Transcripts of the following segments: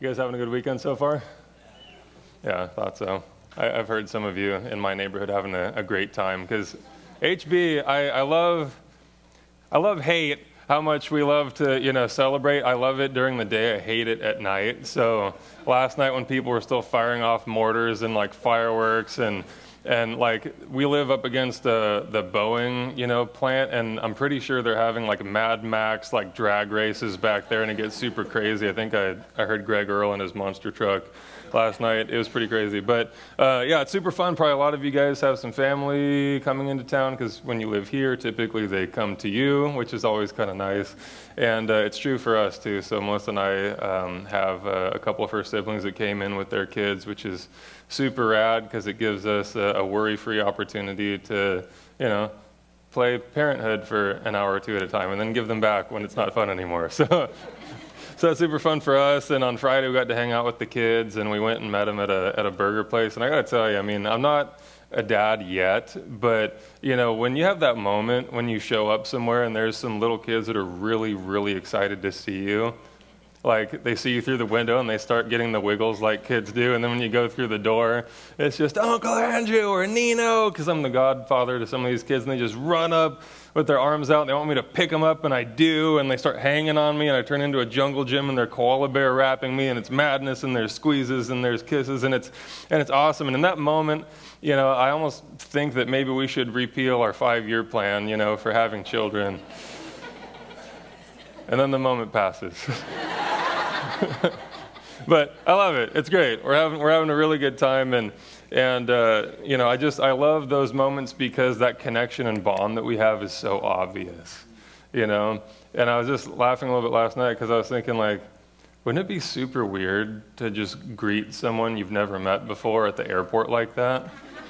You guys having a good weekend so far? Yeah, I thought so. I've heard some of you in my neighborhood having a great time because HB, I love hate how much we love to, celebrate. I love it during the day. I hate it at night. So last night when people were still firing off mortars and like fireworks and like we live up against the Boeing, plant, and I'm pretty sure they're having like Mad Max like drag races back there, and it gets super crazy. I think I heard Greg Earl in his monster truck last night. It was pretty crazy, but yeah, it's super fun. Probably a lot of you guys have some family coming into town because when you live here, typically they come to you, which is always kind of nice. And it's true for us too. So Melissa and I have a couple of her siblings that came in with their kids, which is super rad because it gives us a worry-free opportunity to, play parenthood for an hour or two at a time and then give them back when it's not fun anymore. So that's super fun for us. And on Friday we got to hang out with the kids and we went and met them at a burger place. And I got to tell you, I mean, I'm not a dad yet, but when you have that moment when you show up somewhere and there's some little kids that are really, really excited to see you, like they see you through the window and they start getting the wiggles like kids do. And then when you go through the door, it's just Uncle Andrew or Nino, because I'm the godfather to some of these kids, and they just run up with their arms out. And they want me to pick them up, and I do. And they start hanging on me, and I turn into a jungle gym, and they're koala bear wrapping me, and it's madness, and there's squeezes, and there's kisses, and it's awesome. And in that moment, I almost think that maybe we should repeal our 5-year plan, for having children. And then the moment passes. But I love it. It's great. We're having a really good time, and I love those moments because that connection and bond that we have is so obvious, And I was just laughing a little bit last night because I was thinking, like, wouldn't it be super weird to just greet someone you've never met before at the airport like that?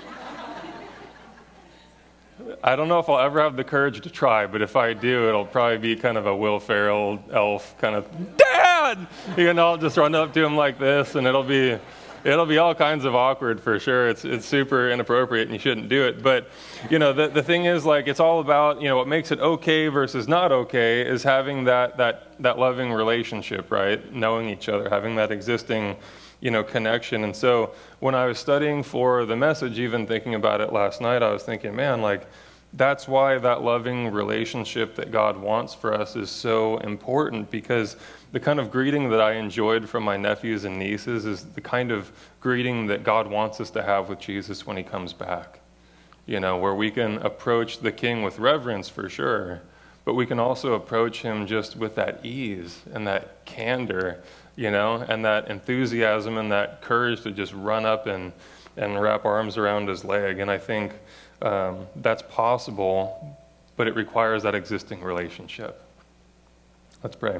I don't know if I'll ever have the courage to try, but if I do, it'll probably be kind of a Will Ferrell elf kind of, Dad! I'll just run up to him like this, and it'll be all kinds of awkward for sure. It's super inappropriate, and you shouldn't do it. But, the thing is, like, it's all about, what makes it okay versus not okay is having that loving relationship, right? Knowing each other, having that existing connection. And so when I was studying for the message, even thinking about it last night, I was thinking, man, like, that's why that loving relationship that God wants for us is so important, because the kind of greeting that I enjoyed from my nephews and nieces is the kind of greeting that God wants us to have with Jesus when he comes back, where we can approach the King with reverence for sure, but we can also approach him just with that ease and that candor, and that enthusiasm and that courage to just run up and wrap arms around his leg. And I think that's possible, but it requires that existing relationship. Let's pray.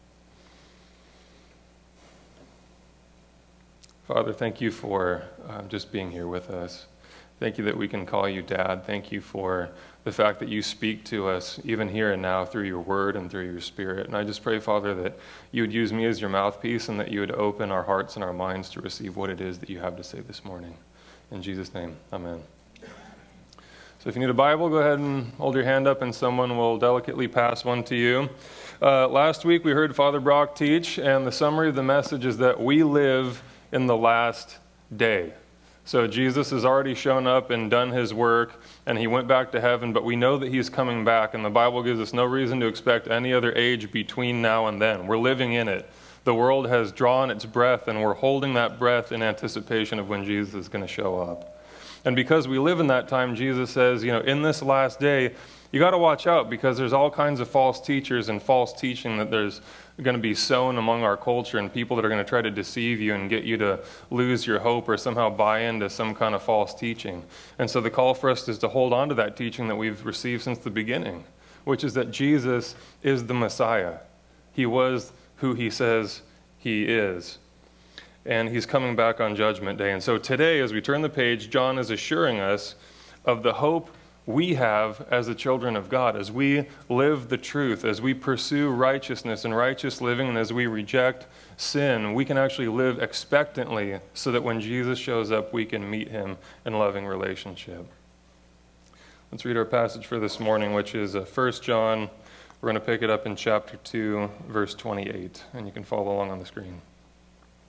Father, thank you for just being here with us. Thank you that we can call you Dad. Thank you for the fact that you speak to us even here and now through your word and through your spirit. And I just pray, Father, that you would use me as your mouthpiece and that you would open our hearts and our minds to receive what it is that you have to say this morning. In Jesus' name, amen. So if you need a Bible, go ahead and hold your hand up and someone will delicately pass one to you. Last week we heard Father Brock teach, and the summary of the message is that we live in the last day. So Jesus has already shown up and done his work, and he went back to heaven, but we know that he's coming back, and the Bible gives us no reason to expect any other age between now and then. We're living in it. The world has drawn its breath, and we're holding that breath in anticipation of when Jesus is going to show up. And because we live in that time, Jesus says, in this last day, you got to watch out because there's all kinds of false teachers and false teaching that there's going to be sown among our culture, and people that are going to try to deceive you and get you to lose your hope or somehow buy into some kind of false teaching. And so the call for us is to hold on to that teaching that we've received since the beginning, which is that Jesus is the Messiah. He was who he says he is. And he's coming back on Judgment Day. And so today, as we turn the page, John is assuring us of the hope we have as the children of God, as we live the truth, as we pursue righteousness and righteous living, and as we reject sin, we can actually live expectantly so that when Jesus shows up, we can meet him in loving relationship. Let's read our passage for this morning, which is 1 John. We're going to pick it up in chapter 2, verse 28, and you can follow along on the screen.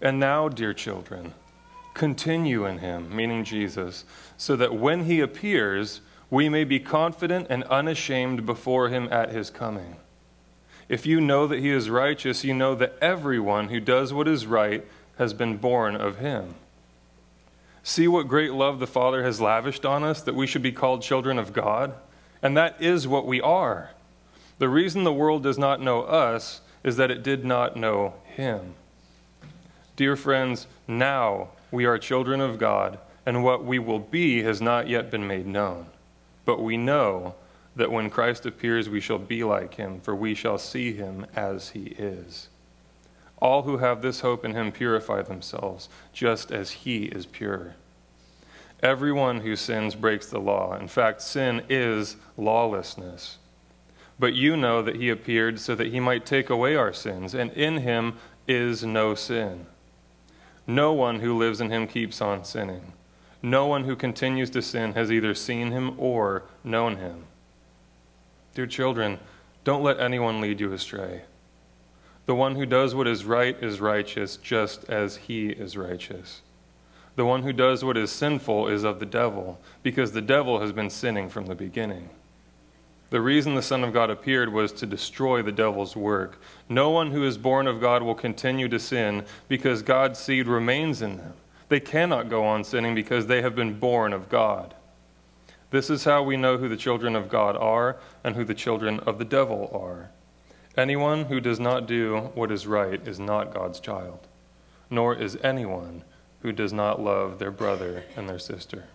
And now, dear children, continue in him," meaning Jesus, "so that when he appears, we may be confident and unashamed before him at his coming. If you know that he is righteous, you know that everyone who does what is right has been born of him. See what great love the Father has lavished on us, that we should be called children of God. And that is what we are. The reason the world does not know us is that it did not know him. Dear friends, now we are children of God, and what we will be has not yet been made known. But we know that when Christ appears, we shall be like him, for we shall see him as he is. All who have this hope in him purify themselves, just as he is pure. Everyone who sins breaks the law. In fact, sin is lawlessness. But you know that he appeared so that he might take away our sins, and in him is no sin. No one who lives in him keeps on sinning. No one who continues to sin has either seen him or known him. Dear children, don't let anyone lead you astray. The one who does what is right is righteous, just as he is righteous. The one who does what is sinful is of the devil, because the devil has been sinning from the beginning. The reason the Son of God appeared was to destroy the devil's work. No one who is born of God will continue to sin, because God's seed remains in them. They cannot go on sinning because they have been born of God. This is how we know who the children of God are and who the children of the devil are. Anyone who does not do what is right is not God's child, nor is anyone who does not love their brother and their sister.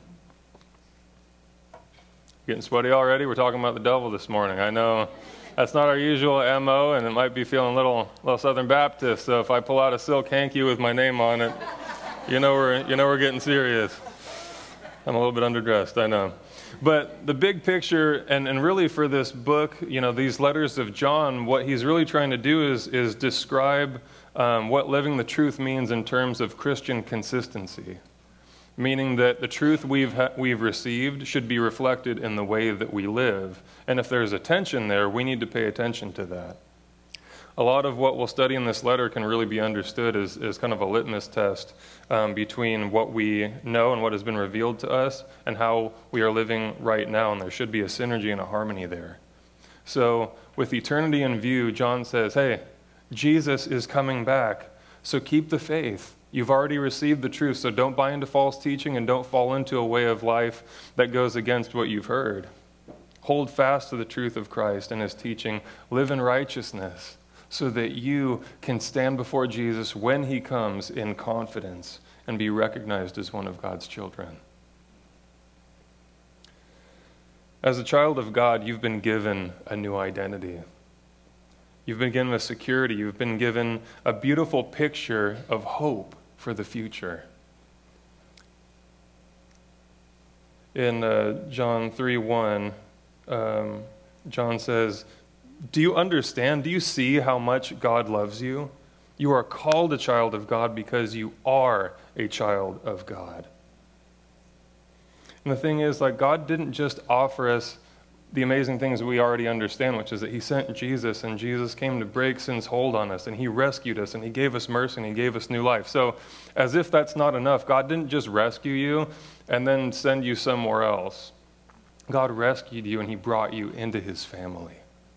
Getting sweaty already? We're talking about the devil this morning. I know that's not our usual MO, and it might be feeling a little Southern Baptist, so if I pull out a silk hanky with my name on it, you know we're getting serious. I'm a little bit underdressed, I know. But the big picture, and really for this book, these letters of John, what he's really trying to do is describe what living the truth means in terms of Christian consistency, meaning that the truth we've received should be reflected in the way that we live. And if there's a tension there, we need to pay attention to that. A lot of what we'll study in this letter can really be understood as kind of a litmus test between what we know and what has been revealed to us and how we are living right now, and there should be a synergy and a harmony there. So with eternity in view, John says, hey, Jesus is coming back, so keep the faith. You've already received the truth, so don't buy into false teaching and don't fall into a way of life that goes against what you've heard. Hold fast to the truth of Christ and his teaching. Live in righteousness, so that you can stand before Jesus when he comes in confidence and be recognized as one of God's children. As a child of God, you've been given a new identity. You've been given a security. You've been given a beautiful picture of hope for the future. In John 3:1, John says, do you understand? Do you see how much God loves you? You are called a child of God because you are a child of God. And the thing is, God didn't just offer us the amazing things we already understand, which is that he sent Jesus, and Jesus came to break sin's hold on us, and he rescued us, and he gave us mercy, and he gave us new life. So as if that's not enough, God didn't just rescue you and then send you somewhere else. God rescued you, and he brought you into his family.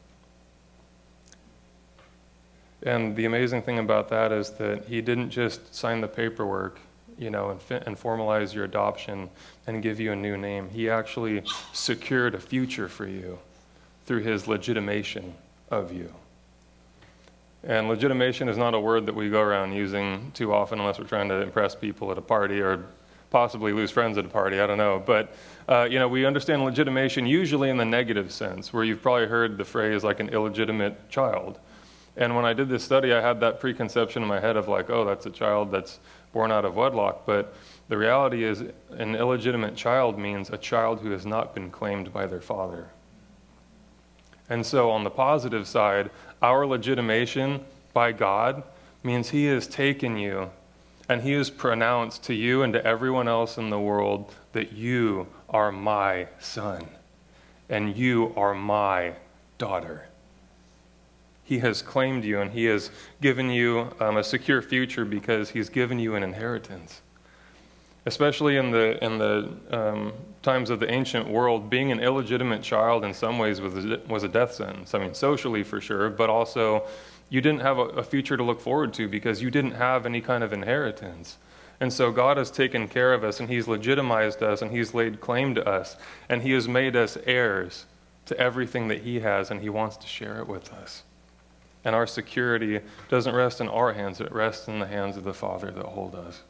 And the amazing thing about that is that he didn't just sign the paperwork, and formalize your adoption and give you a new name. He actually secured a future for you through his legitimation of you. And legitimation is not a word that we go around using too often unless we're trying to impress people at a party or possibly lose friends at a party, I don't know. But, we understand legitimation usually in the negative sense, where you've probably heard the phrase like an illegitimate child. And when I did this study, I had that preconception in my head of that's a child that's born out of wedlock. But the reality is an illegitimate child means a child who has not been claimed by their father. And so on the positive side, our legitimation by God means he has taken you and he has pronounced to you and to everyone else in the world that you are my son and you are my daughter. He has claimed you, and he has given you a secure future because he's given you an inheritance. Especially in the times of the ancient world, being an illegitimate child in some ways was a death sentence. I mean, socially for sure, but also you didn't have a future to look forward to because you didn't have any kind of inheritance. And so God has taken care of us, and he's legitimized us, and he's laid claim to us, and he has made us heirs to everything that he has, and he wants to share it with us. And our security doesn't rest in our hands, it rests in the hands of the Father that hold us.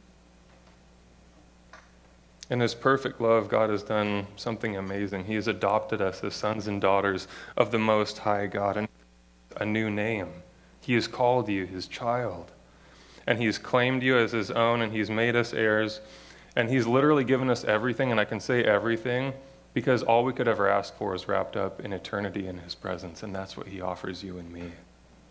In his perfect love, God has done something amazing. He has adopted us as sons and daughters of the Most High God, and a new name. He has called you his child. And he's claimed you as his own, and he's made us heirs. And he's literally given us everything, and I can say everything, because all we could ever ask for is wrapped up in eternity in his presence, and that's what he offers you and me.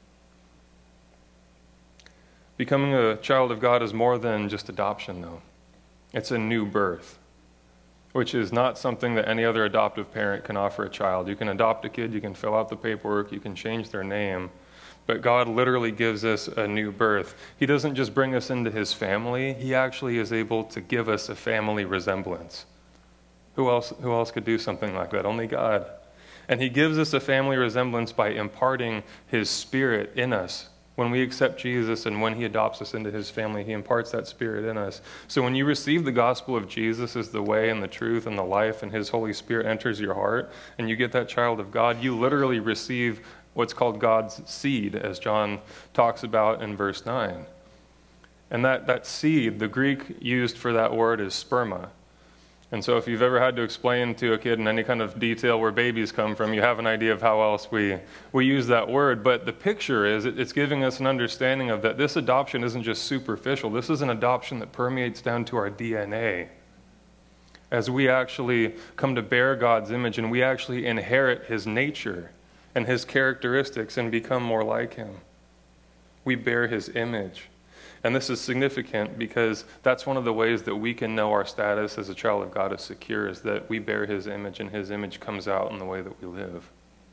Becoming a child of God is more than just adoption, though. It's a new birth, which is not something that any other adoptive parent can offer a child. You can adopt a kid, you can fill out the paperwork, you can change their name, but God literally gives us a new birth. He doesn't just bring us into his family, he actually is able to give us a family resemblance. Who else could do something like that? Only God. And he gives us a family resemblance by imparting his Spirit in us. When we accept Jesus and when he adopts us into his family, he imparts that Spirit in us. So when you receive the gospel of Jesus as the way and the truth and the life, and his Holy Spirit enters your heart, and you get that child of God, you literally receive what's called God's seed, as John talks about in verse 9. And that seed, the Greek used for that word is sperma. And so if you've ever had to explain to a kid in any kind of detail where babies come from, you have an idea of how else we use that word. But the picture is, it's giving us an understanding of that this adoption isn't just superficial. This is an adoption that permeates down to our DNA. As we actually come to bear God's image, and we actually inherit his nature and his characteristics and become more like him. We bear his image. And this is significant because that's one of the ways that we can know our status as a child of God is secure, is that we bear his image, and his image comes out in the way that we live.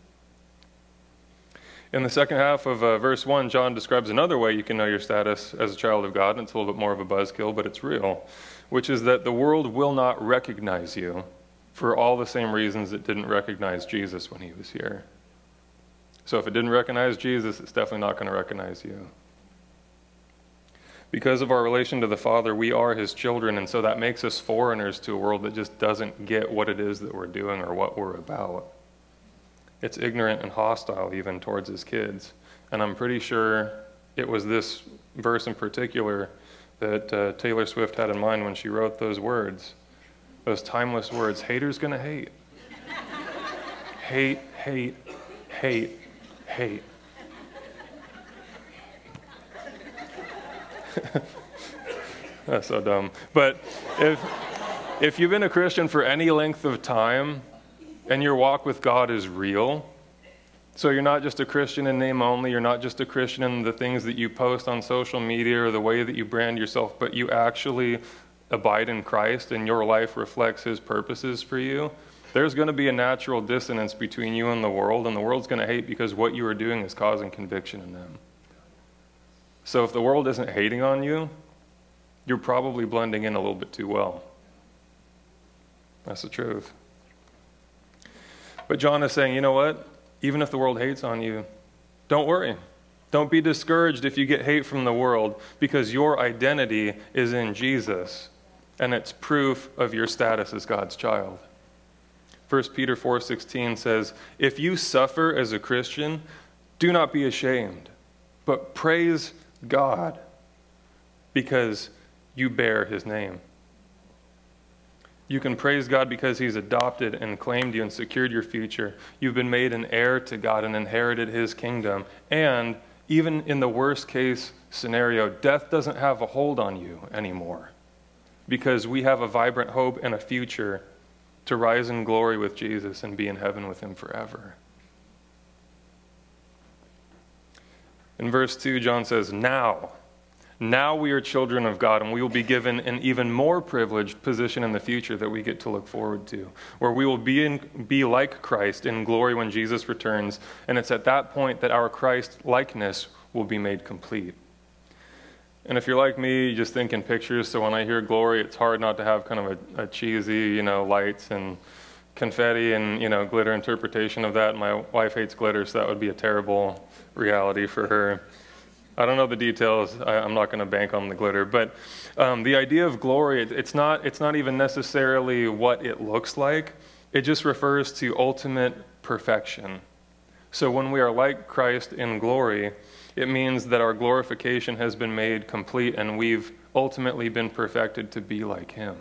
In the second half of verse 1, John describes another way you can know your status as a child of God, and it's a little bit more of a buzzkill, but it's real, which is that the world will not recognize you for all the same reasons it didn't recognize Jesus when he was here. So if it didn't recognize Jesus, it's definitely not going to recognize you. Because of our relation to the Father, we are his children, and so that makes us foreigners to a world that just doesn't get what it is that we're doing or what we're about. It's ignorant and hostile even towards his kids. And I'm pretty sure it was this verse in particular that Taylor Swift had in mind when she wrote those words, those timeless words, haters gonna hate. Hate, hate, hate, hate. That's so dumb. But if you've been a Christian for any length of time and your walk with God is real, so you're not just a Christian in name only, you're not just a Christian in the things that you post on social media or the way that you brand yourself, but you actually abide in Christ and your life reflects his purposes for you, there's going to be a natural dissonance between you and the world's going to hate because what you are doing is causing conviction in them. So if the world isn't hating on you, you're probably blending in a little bit too well. That's the truth. But John is saying, you know what? Even if the world hates on you, don't worry. Don't be discouraged if you get hate from the world, because your identity is in Jesus, and it's proof of your status as God's child. 1 Peter 4:16 says, if you suffer as a Christian, do not be ashamed, but praise God, because you bear his name. You can praise God because he's adopted and claimed you and secured your future. You've been made an heir to God and inherited his kingdom. And even in the worst case scenario, death doesn't have a hold on you anymore, because we have a vibrant hope and a future to rise in glory with Jesus and be in heaven with him forever. In verse 2, John says, now Now we are children of God, and we will be given an even more privileged position in the future that we get to look forward to, where we will be like Christ in glory when Jesus returns, and it's at that point that our Christ likeness will be made complete. And if you're like me, you just think in pictures, so when I hear glory, it's hard not to have kind of a cheesy, lights and confetti and, glitter interpretation of that. My wife hates glitter, so that would be a terrible reality for her. I don't know the details. I'm not going to bank on the glitter. But the idea of glory, it's not even necessarily what it looks like. It just refers to ultimate perfection. So when we are like Christ in glory, it means that our glorification has been made complete and we've ultimately been perfected to be like him.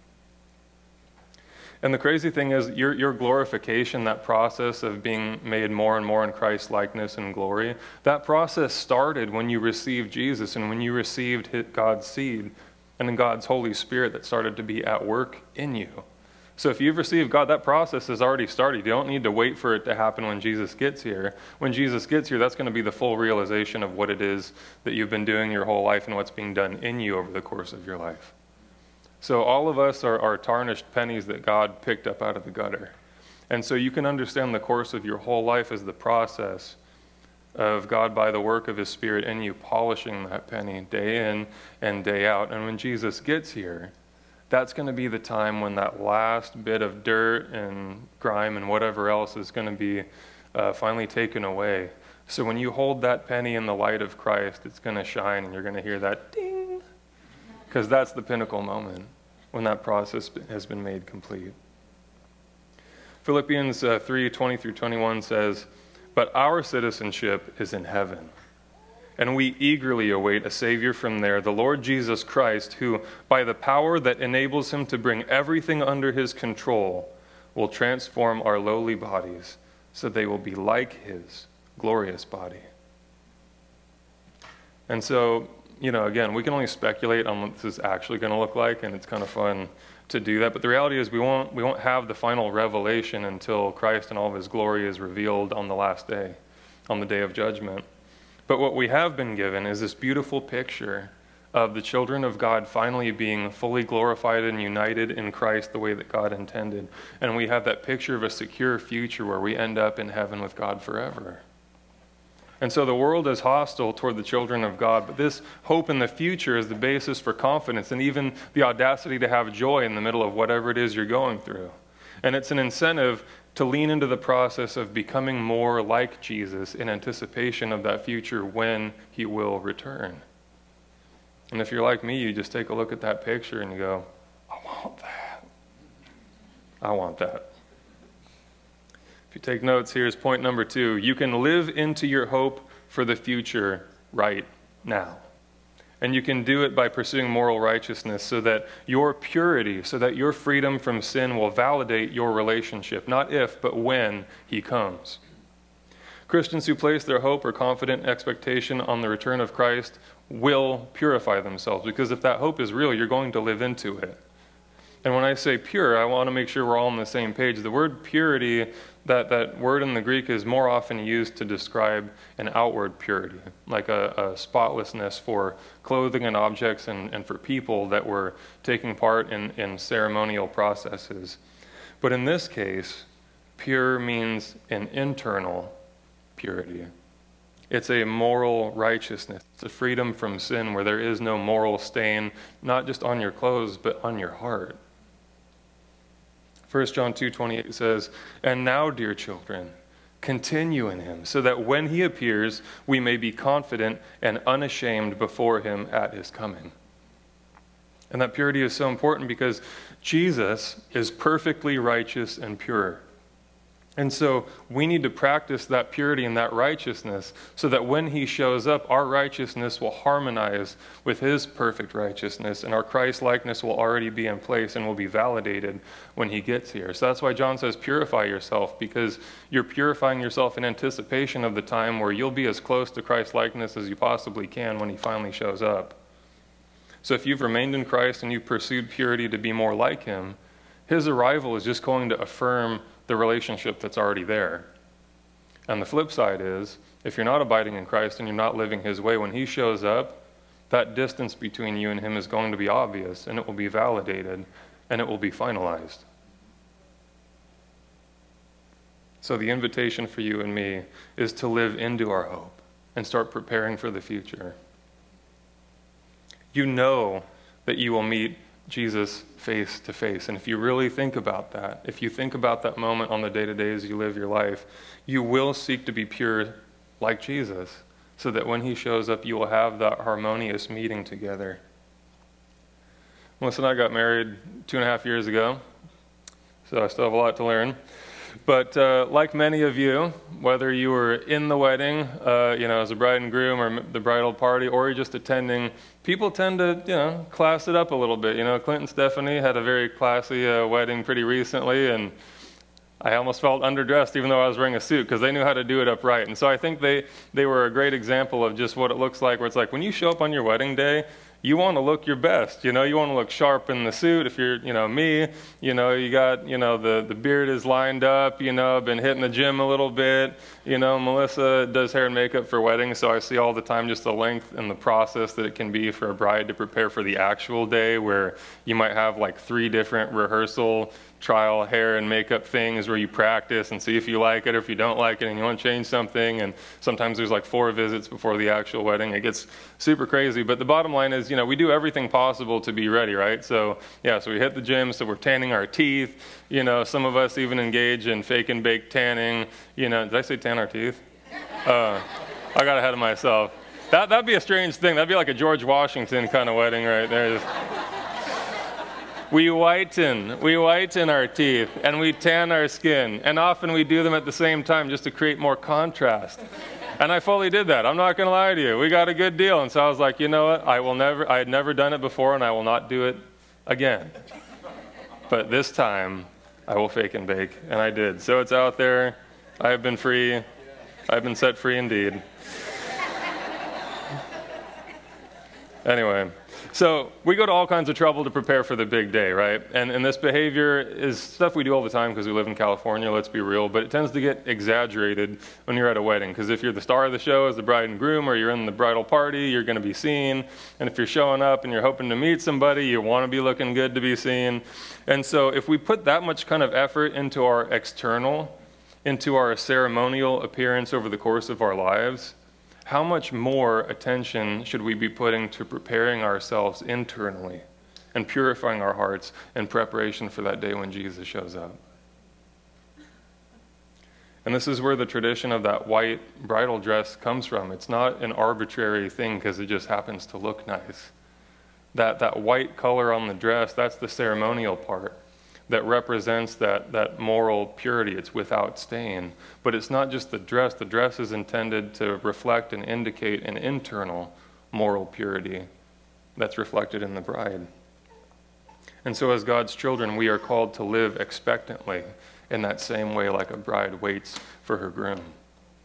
And the crazy thing is, your glorification, that process of being made more and more in Christ's likeness and glory, that process started when you received Jesus and when you received God's seed and God's Holy Spirit that started to be at work in you. So if you've received God, that process has already started. You don't need to wait for it to happen when Jesus gets here. When Jesus gets here, that's going to be the full realization of what it is that you've been doing your whole life and what's being done in you over the course of your life. So all of us are tarnished pennies that God picked up out of the gutter. And so you can understand the course of your whole life as the process of God by the work of his Spirit in you, polishing that penny day in and day out. And when Jesus gets here, that's going to be the time when that last bit of dirt and grime and whatever else is going to be finally taken away. So when you hold that penny in the light of Christ, it's going to shine and you're going to hear that ding. Because that's the pinnacle moment when that process has been made complete. Philippians 3:20-21 says, "But our citizenship is in heaven, and we eagerly await a Savior from there, the Lord Jesus Christ, who, by the power that enables him to bring everything under his control, will transform our lowly bodies so they will be like his glorious body." And so, again, we can only speculate on what this is actually going to look like, and it's kind of fun to do that. But the reality is we won't have the final revelation until Christ in all of his glory is revealed on the last day, on the day of judgment. But what we have been given is this beautiful picture of the children of God finally being fully glorified and united in Christ the way that God intended. And we have that picture of a secure future where we end up in heaven with God forever. And so the world is hostile toward the children of God, but this hope in the future is the basis for confidence and even the audacity to have joy in the middle of whatever it is you're going through. And it's an incentive to lean into the process of becoming more like Jesus in anticipation of that future when he will return. And if you're like me, you just take a look at that picture and you go, I want that. I want that. If you take notes, here's point number 2. You can live into your hope for the future right now. And you can do it by pursuing moral righteousness so that your purity, so that your freedom from sin will validate your relationship, not if, but when he comes. Christians who place their hope or confident expectation on the return of Christ will purify themselves, because if that hope is real, you're going to live into it. And when I say pure, I want to make sure we're all on the same page. The word purity, that word in the Greek is more often used to describe an outward purity, like a spotlessness for clothing and objects and for people that were taking part in ceremonial processes. But in this case, pure means an internal purity. It's a moral righteousness. It's a freedom from sin where there is no moral stain, not just on your clothes, but on your heart. 1 John 2:28 says, "And now, dear children, continue in him, so that when he appears, we may be confident and unashamed before him at his coming." And that purity is so important because Jesus is perfectly righteous and pure. And so we need to practice that purity and that righteousness so that when he shows up, our righteousness will harmonize with his perfect righteousness, and our Christ-likeness will already be in place and will be validated when he gets here. So that's why John says purify yourself, because you're purifying yourself in anticipation of the time where you'll be as close to Christ-likeness as you possibly can when he finally shows up. So if you've remained in Christ and you've pursued purity to be more like him, his arrival is just going to affirm the relationship that's already there. And the flip side is, if you're not abiding in Christ and you're not living his way, when he shows up, that distance between you and him is going to be obvious, and it will be validated, and it will be finalized. So the invitation for you and me is to live into our hope and start preparing for the future. You know that you will meet Jesus face to face. And if you really think about that, if you think about that moment on the day-to-day as you live your life, you will seek to be pure like Jesus, so that when he shows up, you will have that harmonious meeting together. Melissa and I got married 2.5 years ago, so I still have a lot to learn. But like many of you, whether you were in the wedding, as a bride and groom, or the bridal party, or you're just attending, people tend to, class it up a little bit. Clint and Stephanie had a very classy wedding pretty recently, and I almost felt underdressed even though I was wearing a suit, because they knew how to do it upright. And so I think they were a great example of just what it looks like, where it's like when you show up on your wedding day, you want to look your best. You want to look sharp in the suit. If you're, me, you got, the beard is lined up, been hitting the gym a little bit. Melissa does hair and makeup for weddings, so I see all the time just the length and the process that it can be for a bride to prepare for the actual day, where you might have like 3 different rehearsal trial hair and makeup things where you practice and see if you like it or if you don't like it and you want to change something. And sometimes there's like 4 visits before the actual wedding. It gets super crazy. But the bottom line is, we do everything possible to be ready, right? So so we hit the gym, so we're tanning our teeth. Some of us even engage in fake and bake tanning. Did I say tan our teeth? I got ahead of myself. That'd be a strange thing. That'd be like a George Washington kind of wedding right there. We whiten our teeth, and we tan our skin, and often we do them at the same time just to create more contrast. And I fully did that. I'm not going to lie to you. We got a good deal, and so I was like, you know what? I had never done it before, and I will not do it again. But this time, I will fake and bake, and I did. So it's out there. I have been free. I've been set free indeed. Anyway. So we go to all kinds of trouble to prepare for the big day, right? And this behavior is stuff we do all the time because we live in California, let's be real, but it tends to get exaggerated when you're at a wedding, because if you're the star of the show as the bride and groom, or you're in the bridal party, you're going to be seen. And if you're showing up and you're hoping to meet somebody, you want to be looking good to be seen. And so if we put that much kind of effort into our external, into our ceremonial appearance over the course of our lives, how much more attention should we be putting to preparing ourselves internally and purifying our hearts in preparation for that day when Jesus shows up? And this is where the tradition of that white bridal dress comes from. It's not an arbitrary thing because it just happens to look nice. That white color on the dress, that's the ceremonial part that represents that moral purity. It's without stain. But it's not just the dress. The dress is intended to reflect and indicate an internal moral purity that's reflected in the bride. And so as God's children, we are called to live expectantly in that same way, like a bride waits for her groom. 1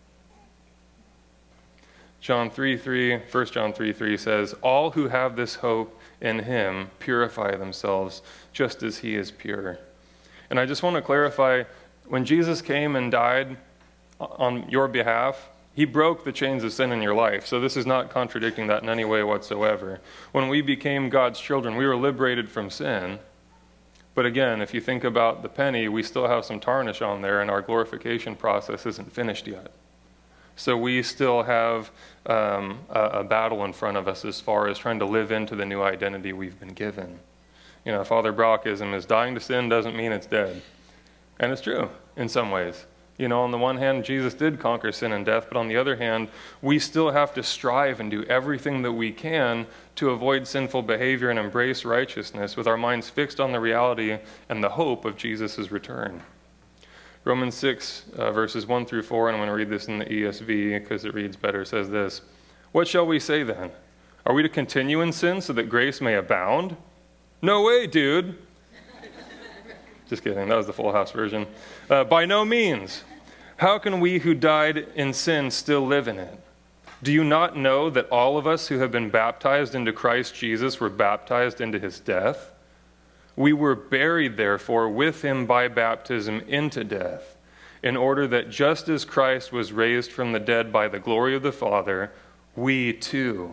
John 3:3 says, "All who have this hope in him purify themselves just as he is pure." And I just want to clarify, when Jesus came and died on your behalf, he broke the chains of sin in your life. So this is not contradicting that in any way whatsoever. When we became God's children, we were liberated from sin. But again, if you think about the penny, we still have some tarnish on there, and our glorification process isn't finished yet. So we still have a battle in front of us as far as trying to live into the new identity we've been given. Father Brockism is dying to sin doesn't mean it's dead. And it's true in some ways. On the one hand, Jesus did conquer sin and death, but on the other hand, we still have to strive and do everything that we can to avoid sinful behavior and embrace righteousness with our minds fixed on the reality and the hope of Jesus' return. Romans 6, verses 1 through 4, and I'm going to read this in the ESV because it reads better, says this: "What shall we say then? Are we to continue in sin so that grace may abound? No way, dude." Just kidding, that was the Full House version. "By no means. How can we who died in sin still live in it? Do you not know that all of us who have been baptized into Christ Jesus were baptized into his death? We were buried, therefore, with him by baptism into death, in order that just as Christ was raised from the dead by the glory of the Father, we too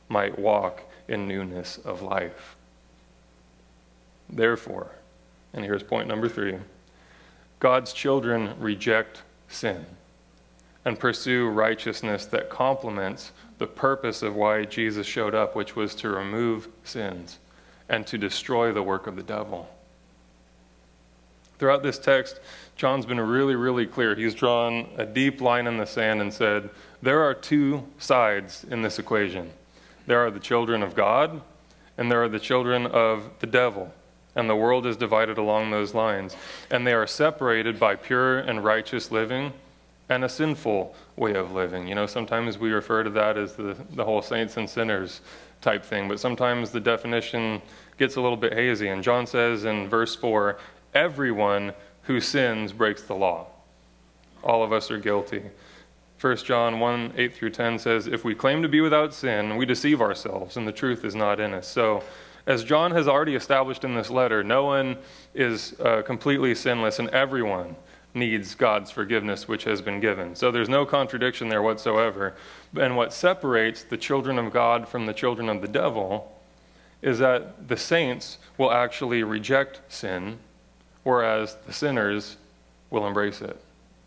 might walk in newness of life. Therefore, and here's point number 3, God's children reject sin and pursue righteousness that complements the purpose of why Jesus showed up, which was to remove sins and to destroy the work of the devil. Throughout this text, John's been really, really clear. He's drawn a deep line in the sand and said, there are two sides in this equation. There are the children of God, and there are the children of the devil. And the world is divided along those lines. And they are separated by pure and righteous living and a sinful way of living. You know, sometimes we refer to that as the whole saints and sinners type thing, but sometimes the definition gets a little bit hazy. And John says in verse 4, everyone who sins breaks the law. All of us are guilty. 1 John 1, 8 through 10 says, if we claim to be without sin, we deceive ourselves, and the truth is not in us. So, as John has already established in this letter, no one is completely sinless, and everyone needs God's forgiveness, which has been given. So there's no contradiction there whatsoever. And what separates the children of God from the children of the devil is that the saints will actually reject sin, whereas the sinners will embrace it.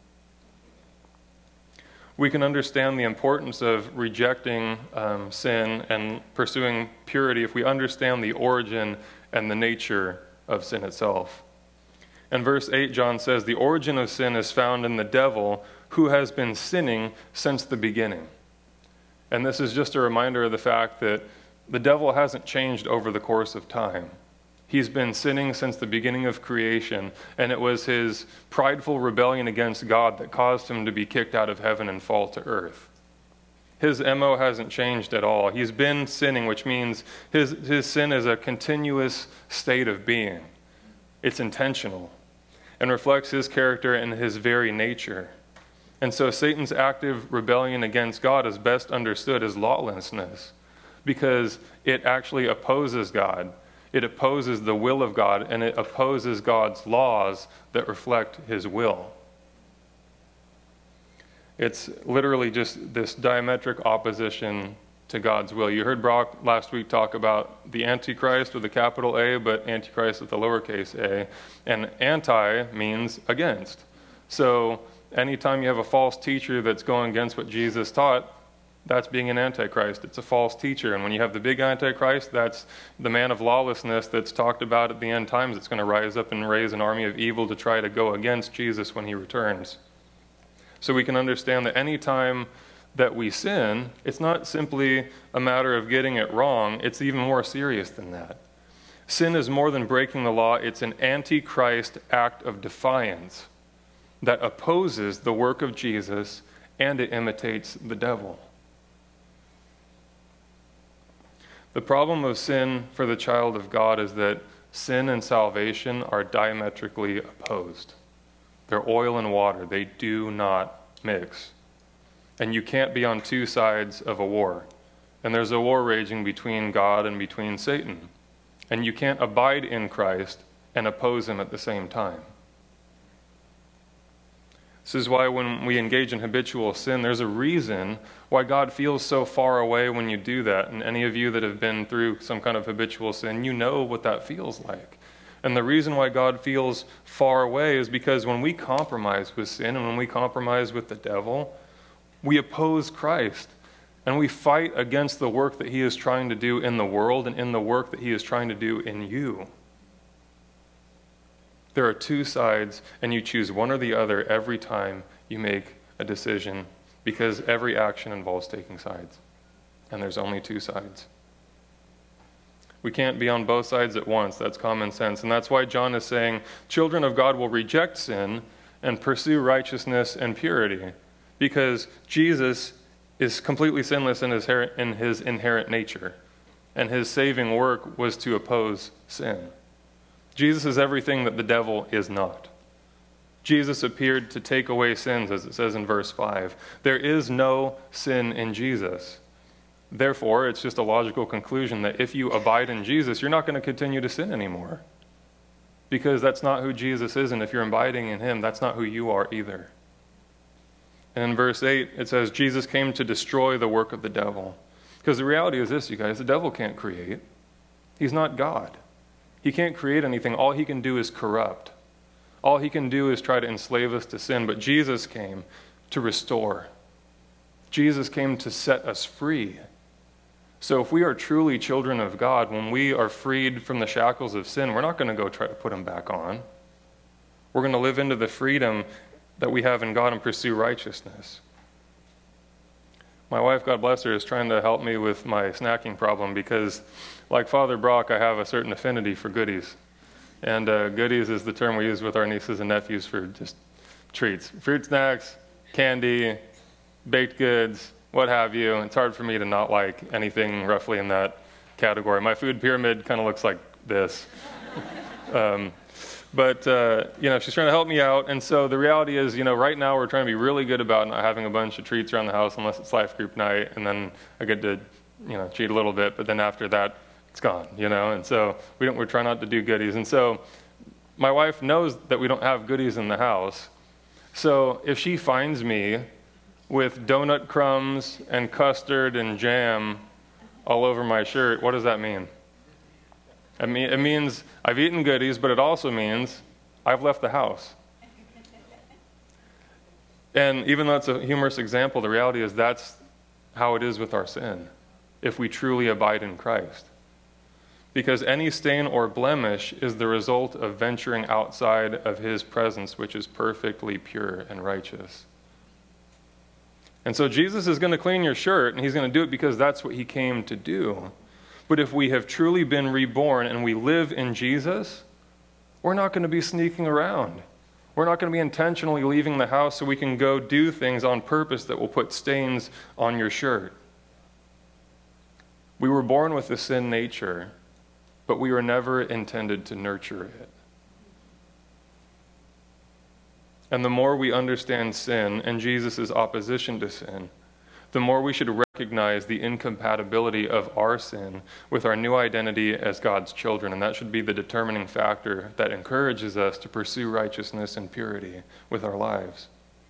We can understand the importance of rejecting sin and pursuing purity if we understand the origin and the nature of sin itself. In verse 8, John says, the origin of sin is found in the devil, who has been sinning since the beginning. And this is just a reminder of the fact that the devil hasn't changed over the course of time. He's been sinning since the beginning of creation, and it was his prideful rebellion against God that caused him to be kicked out of heaven and fall to earth. His MO hasn't changed at all. He's been sinning, which means his sin is a continuous state of being. It's intentional and reflects his character and his very nature. And so Satan's active rebellion against God is best understood as lawlessness, because it actually opposes God. It opposes the will of God, and it opposes God's laws that reflect his will. It's literally just this diametric opposition to God's will. You heard Brock last week talk about the Antichrist with a capital A, but Antichrist with a lowercase a. And anti means against. So anytime you have a false teacher that's going against what Jesus taught, that's being an antichrist. It's a false teacher. And when you have the big antichrist, that's the man of lawlessness that's talked about at the end times. It's going to rise up and raise an army of evil to try to go against Jesus when he returns. So we can understand that any time that we sin, it's not simply a matter of getting it wrong. It's even more serious than that. Sin is more than breaking the law. It's an antichrist act of defiance that opposes the work of Jesus, and it imitates the devil. The problem of sin for the child of God is that sin and salvation are diametrically opposed. They're oil and water. They do not mix. And you can't be on two sides of a war. And there's a war raging between God and between Satan. And you can't abide in Christ and oppose him at the same time. This is why when we engage in habitual sin, there's a reason why God feels so far away when you do that. And any of you that have been through some kind of habitual sin, you know what that feels like. And the reason why God feels far away is because when we compromise with sin and when we compromise with the devil, we oppose Christ. And we fight against the work that he is trying to do in the world and in the work that he is trying to do in you. There are two sides, and you choose one or the other every time you make a decision, because every action involves taking sides. And there's only two sides. We can't be on both sides at once. That's common sense. And that's why John is saying, children of God will reject sin and pursue righteousness and purity, because Jesus is completely sinless in his inherent nature, and his saving work was to oppose sin. Jesus is everything that the devil is not. Jesus appeared to take away sins, as it says in verse 5. There is no sin in Jesus. Therefore, it's just a logical conclusion that if you abide in Jesus, you're not going to continue to sin anymore. Because that's not who Jesus is, and if you're abiding in him, that's not who you are either. And in verse 8, it says, Jesus came to destroy the work of the devil. Because the reality is this, you guys, the devil can't create. He's not God. He can't create anything. All he can do is corrupt. All he can do is try to enslave us to sin. But Jesus came to restore. Jesus came to set us free. So if we are truly children of God, when we are freed from the shackles of sin, we're not going to go try to put them back on. We're going to live into the freedom that we have in God and pursue righteousness. My wife, God bless her, is trying to help me with my snacking problem because, like Father Brock, I have a certain affinity for goodies. And goodies is the term we use with our nieces and nephews for just treats. Fruit snacks, candy, baked goods, what have you. It's hard for me to not like anything roughly in that category. My food pyramid kind of looks like this. But she's trying to help me out. And so the reality is, right now we're trying to be really good about not having a bunch of treats around the house unless it's life group night. And then I get to, cheat a little bit. But then after that, it's gone, And so we're trying not to do goodies. And so my wife knows that we don't have goodies in the house. So if she finds me with donut crumbs and custard and jam all over my shirt, what does that mean? It means I've eaten goodies, but it also means I've left the house. And even though it's a humorous example, the reality is that's how it is with our sin, if we truly abide in Christ. Because any stain or blemish is the result of venturing outside of his presence, which is perfectly pure and righteous. And so Jesus is going to clean your shirt, and he's going to do it because that's what he came to do. But if we have truly been reborn and we live in Jesus, we're not going to be sneaking around. We're not going to be intentionally leaving the house so we can go do things on purpose that will put stains on your shirt. We were born with a sin nature, but we were never intended to nurture it. And the more we understand sin and Jesus' opposition to sin, the more we should recognize the incompatibility of our sin with our new identity as God's children. And that should be the determining factor that encourages us to pursue righteousness and purity with our lives.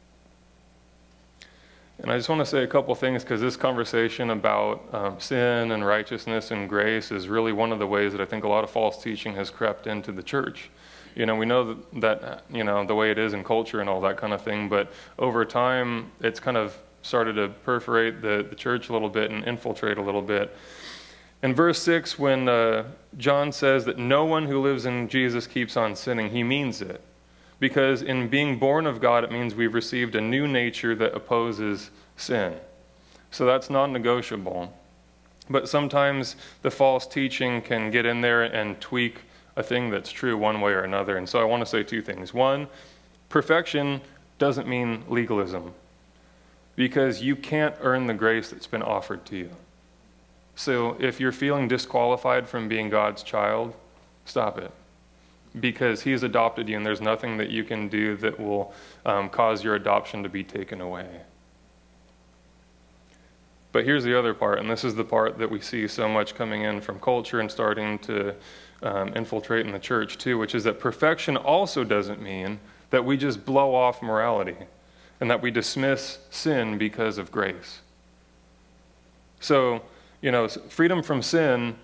And I just want to say a couple things because this conversation about sin and righteousness and grace is really one of the ways that I think a lot of false teaching has crept into the church. We know that the way it is in culture and all that kind of thing, but over time it's kind of started to perforate the church a little bit and infiltrate a little bit. In verse 6, when John says that no one who lives in Jesus keeps on sinning, he means it. Because in being born of God, it means we've received a new nature that opposes sin. So that's non-negotiable. But sometimes the false teaching can get in there and tweak a thing that's true one way or another. And so I want to say two things. One, perfection doesn't mean legalism, because you can't earn the grace that's been offered to you. So if you're feeling disqualified from being God's child, stop it. Because he's adopted you, and there's nothing that you can do that will cause your adoption to be taken away. But here's the other part, and this is the part that we see so much coming in from culture and starting to infiltrate in the church too, which is that perfection also doesn't mean that we just blow off morality and that we dismiss sin because of grace. So, freedom from sin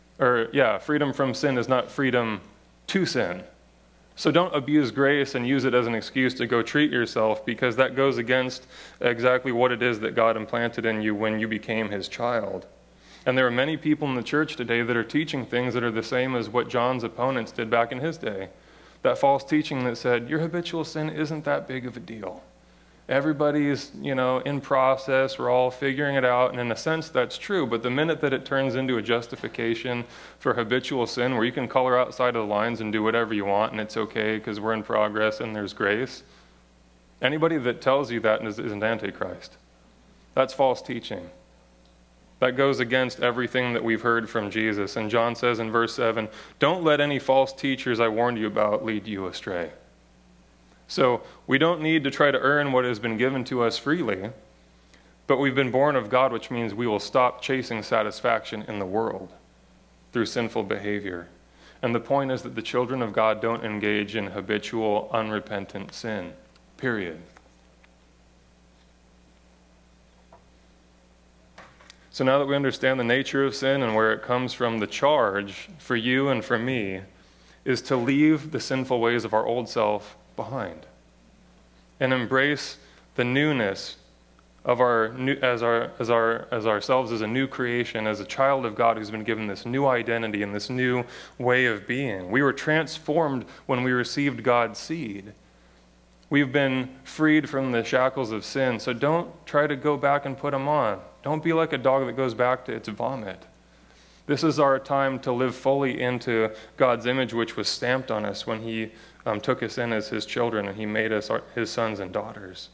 is not freedom to sin. So don't abuse grace and use it as an excuse to go treat yourself, because that goes against exactly what it is that God implanted in you when you became his child. And there are many people in the church today that are teaching things that are the same as what John's opponents did back in his day. That false teaching that said, your habitual sin isn't that big of a deal. Everybody's, in process, we're all figuring it out, and in a sense that's true, but the minute that it turns into a justification for habitual sin where you can color outside of the lines and do whatever you want and it's okay because we're in progress and there's grace, anybody that tells you that is an antichrist. That's false teaching. That goes against everything that we've heard from Jesus. And John says in verse 7, don't let any false teachers I warned you about lead you astray. So we don't need to try to earn what has been given to us freely, but we've been born of God, which means we will stop chasing satisfaction in the world through sinful behavior. And the point is that the children of God don't engage in habitual, unrepentant sin, period. So now that we understand the nature of sin and where it comes from, the charge for you and for me is to leave the sinful ways of our old self behind and embrace the newness of ourselves as a new creation, as a child of God who's been given this new identity and this new way of being. We were transformed when we received God's seed. We've been freed from the shackles of sin, so don't try to go back and put them on. Don't be like a dog that goes back to its vomit. This is our time to live fully into God's image, which was stamped on us when he took us in as his children and he made us his sons and daughters.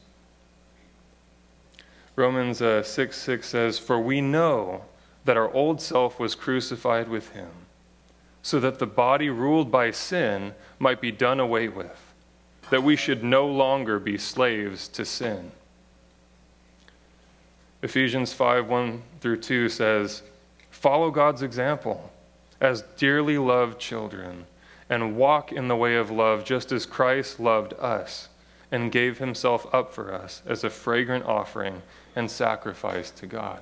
Romans 6:6 says, "For we know that our old self was crucified with him, so that the body ruled by sin might be done away with, that we should no longer be slaves to sin." Ephesians 5:1-2 says, "Follow God's example as dearly loved children, and walk in the way of love just as Christ loved us and gave himself up for us as a fragrant offering and sacrifice to God."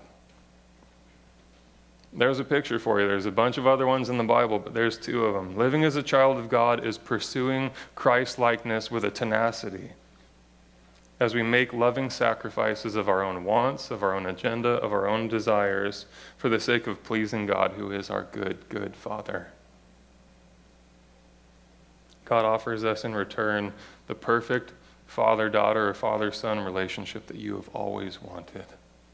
There's a picture for you. There's a bunch of other ones in the Bible, but there's two of them. Living as a child of God is pursuing Christ-likeness with a tenacity as we make loving sacrifices of our own wants, of our own agenda, of our own desires, for the sake of pleasing God, who is our good, good Father. God offers us in return the perfect father-daughter or father-son relationship that you have always wanted.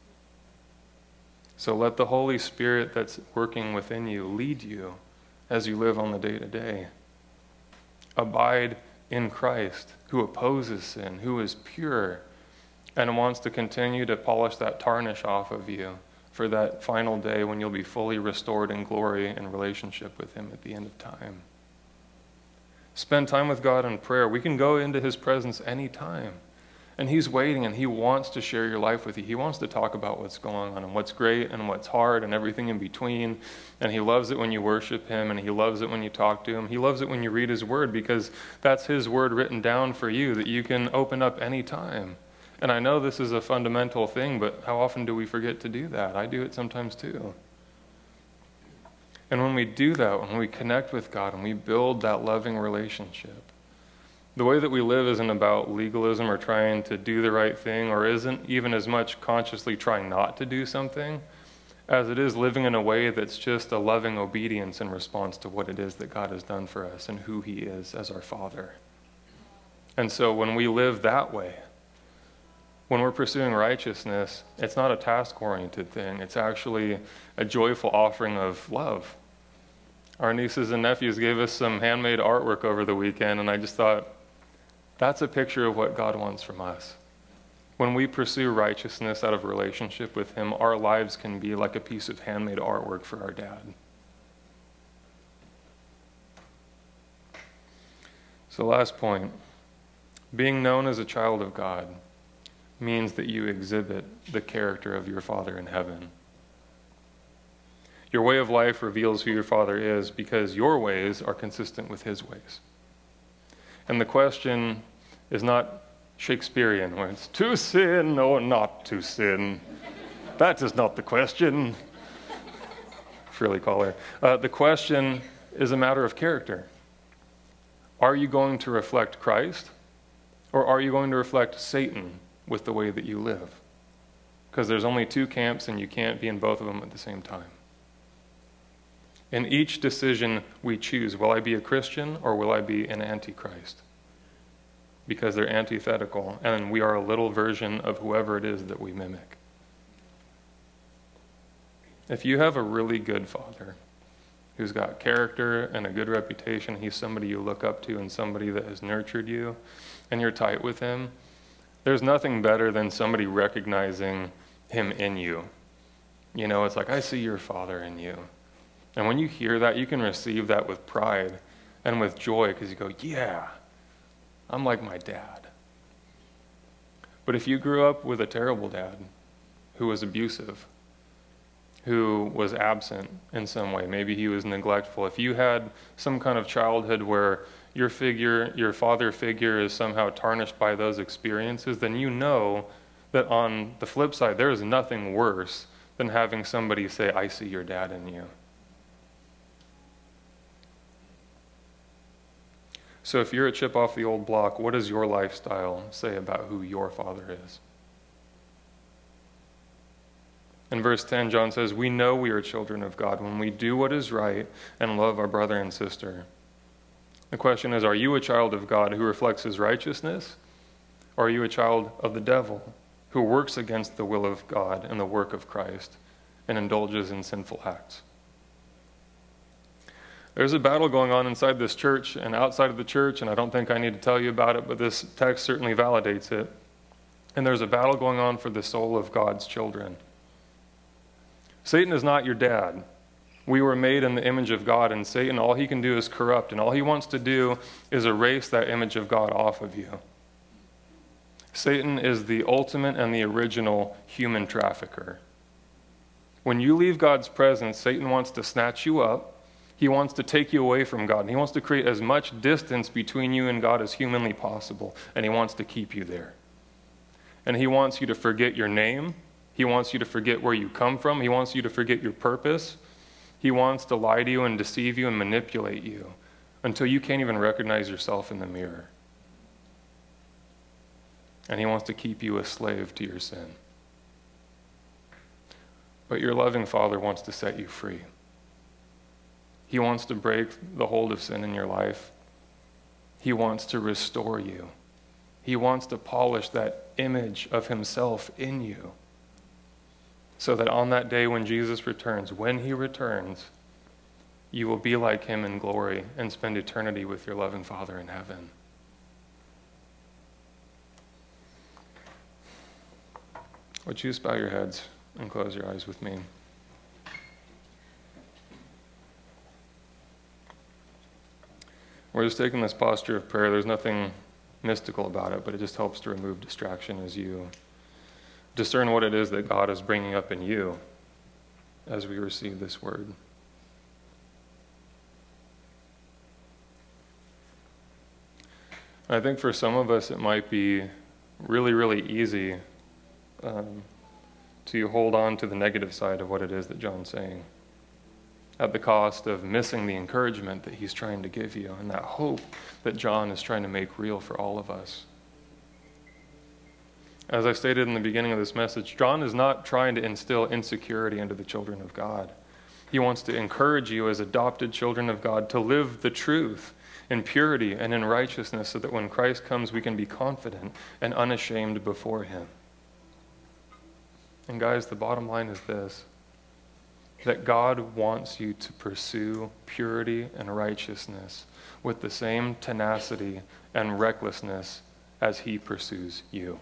So let the Holy Spirit that's working within you lead you as you live on the day-to-day. Abide in Christ, who opposes sin, who is pure, and wants to continue to polish that tarnish off of you for that final day when you'll be fully restored in glory and relationship with him at the end of time. Spend time with God in prayer. We can go into his presence anytime. And he's waiting, and he wants to share your life with you. He wants to talk about what's going on and what's great and what's hard and everything in between. And he loves it when you worship him, and he loves it when you talk to him. He loves it when you read his word, because that's his word written down for you that you can open up anytime. And I know this is a fundamental thing, but how often do we forget to do that? I do it sometimes too. And when we do that, when we connect with God and we build that loving relationship, the way that we live isn't about legalism or trying to do the right thing, or isn't even as much consciously trying not to do something, as it is living in a way that's just a loving obedience in response to what it is that God has done for us and who he is as our Father. And so when we live that way, when we're pursuing righteousness, it's not a task-oriented thing. It's actually a joyful offering of love. Our nieces and nephews gave us some handmade artwork over the weekend, and I just thought, that's a picture of what God wants from us. When we pursue righteousness out of relationship with him, our lives can be like a piece of handmade artwork for our dad. So last point, being known as a child of God means that you exhibit the character of your Father in heaven. Your way of life reveals who your Father is because your ways are consistent with his ways. And the question is not Shakespearean, where it's to sin or not to sin. That is not the question. Shirley Collier. The question is a matter of character. Are you going to reflect Christ, or are you going to reflect Satan with the way that you live? Because there's only two camps, and you can't be in both of them at the same time. In each decision we choose, will I be a Christian or will I be an antichrist? Because they're antithetical, and we are a little version of whoever it is that we mimic. If you have a really good father who's got character and a good reputation, he's somebody you look up to and somebody that has nurtured you, and you're tight with him, there's nothing better than somebody recognizing him in you. You know, it's like, I see your Father in you. And when you hear that, you can receive that with pride and with joy, because you go, yeah, I'm like my dad. But if you grew up with a terrible dad who was abusive, who was absent in some way, maybe he was neglectful, if you had some kind of childhood where your father figure is somehow tarnished by those experiences, then you know that on the flip side, there is nothing worse than having somebody say, I see your dad in you. So if you're a chip off the old block, what does your lifestyle say about who your father is? In verse 10, John says, we know we are children of God when we do what is right and love our brother and sister. The question is, are you a child of God who reflects his righteousness? Or are you a child of the devil who works against the will of God and the work of Christ and indulges in sinful acts? There's a battle going on inside this church and outside of the church, and I don't think I need to tell you about it, but this text certainly validates it. And there's a battle going on for the soul of God's children. Satan is not your dad. We were made in the image of God, and Satan, all he can do is corrupt, and all he wants to do is erase that image of God off of you. Satan is the ultimate and the original human trafficker. When you leave God's presence, Satan wants to snatch you up. He wants to take you away from God, and he wants to create as much distance between you and God as humanly possible, and he wants to keep you there. And he wants you to forget your name. He wants you to forget where you come from. He wants you to forget your purpose. He wants to lie to you and deceive you and manipulate you until you can't even recognize yourself in the mirror. And he wants to keep you a slave to your sin. But your loving Father wants to set you free. He wants to break the hold of sin in your life. He wants to restore you. He wants to polish that image of himself in you, so that on that day when Jesus returns, when he returns, you will be like him in glory and spend eternity with your loving Father in heaven. Would you just bow your heads and close your eyes with me? We're just taking this posture of prayer. There's nothing mystical about it, but it just helps to remove distraction as you discern what it is that God is bringing up in you as we receive this word. I think for some of us it might be really, really easy to hold on to the negative side of what it is that John's saying, at the cost of missing the encouragement that he's trying to give you and that hope that John is trying to make real for all of us. As I stated in the beginning of this message, John is not trying to instill insecurity into the children of God. He wants to encourage you as adopted children of God to live the truth in purity and in righteousness, so that when Christ comes, we can be confident and unashamed before him. And guys, the bottom line is this: that God wants you to pursue purity and righteousness with the same tenacity and recklessness as he pursues you.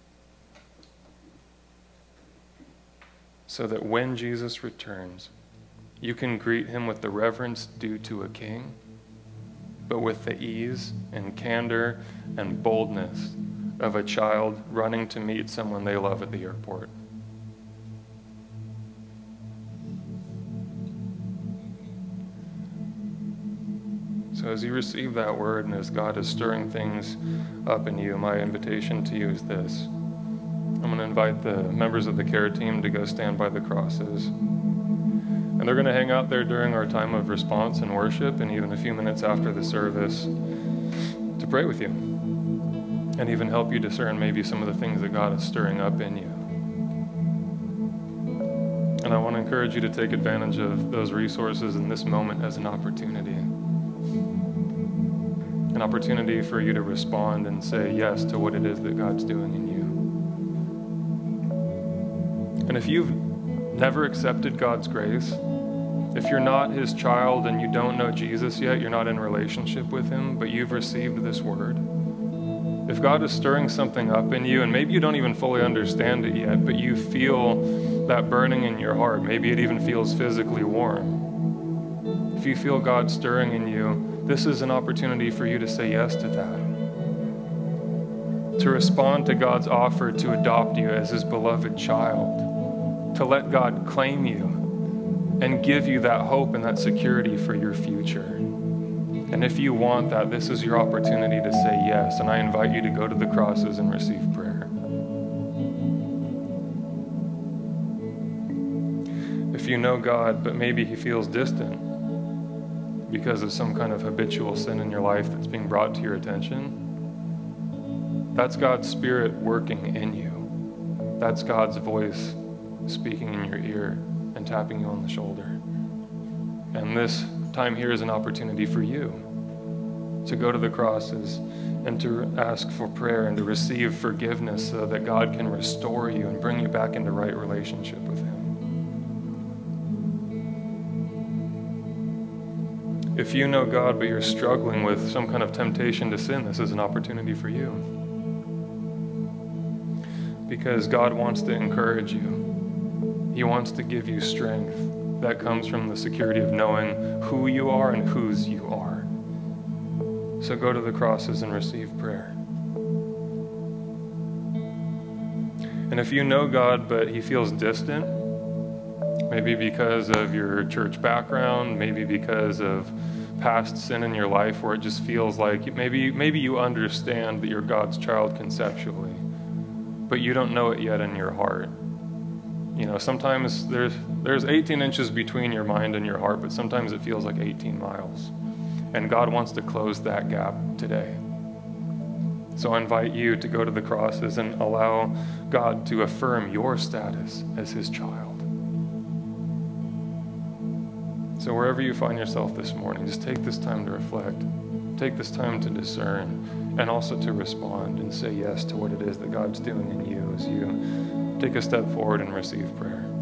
So that when Jesus returns, you can greet him with the reverence due to a king, but with the ease and candor and boldness of a child running to meet someone they love at the airport. So as you receive that word and as God is stirring things up in you, my invitation to you is this. I'm going to invite the members of the care team to go stand by the crosses. And they're going to hang out there during our time of response and worship, and even a few minutes after the service, to pray with you and even help you discern maybe some of the things that God is stirring up in you. And I want to encourage you to take advantage of those resources in this moment as an opportunity. An opportunity for you to respond and say yes to what it is that God's doing in you. And if you've never accepted God's grace, if you're not his child and you don't know Jesus yet, you're not in relationship with him, but you've received this word, if God is stirring something up in you, and maybe you don't even fully understand it yet, but you feel that burning in your heart, maybe it even feels physically warm. If you feel God stirring in you, this is an opportunity for you to say yes to that. To respond to God's offer to adopt you as his beloved child. To let God claim you and give you that hope and that security for your future. And if you want that, this is your opportunity to say yes. And I invite you to go to the crosses and receive prayer. if you know God, but maybe he feels distant because of some kind of habitual sin in your life that's being brought to your attention, that's God's Spirit working in you. That's God's voice speaking in your ear and tapping you on the shoulder. And this time here is an opportunity for you to go to the crosses and to ask for prayer and to receive forgiveness so that God can restore you and bring you back into right relationship with him. If you know God, but you're struggling with some kind of temptation to sin, this is an opportunity for you. Because God wants to encourage you. He wants to give you strength that comes from the security of knowing who you are and whose you are. So go to the crosses and receive prayer. And if you know God, but he feels distant, maybe because of your church background, maybe because of past sin in your life where it just feels like maybe you understand that you're God's child conceptually, but you don't know it yet in your heart. You know, sometimes there's 18 inches between your mind and your heart, but sometimes it feels like 18 miles. And God wants to close that gap today. So I invite you to go to the crosses and allow God to affirm your status as his child. So wherever you find yourself this morning, just take this time to reflect, take this time to discern, and also to respond and say yes to what it is that God's doing in you as you take a step forward and receive prayer.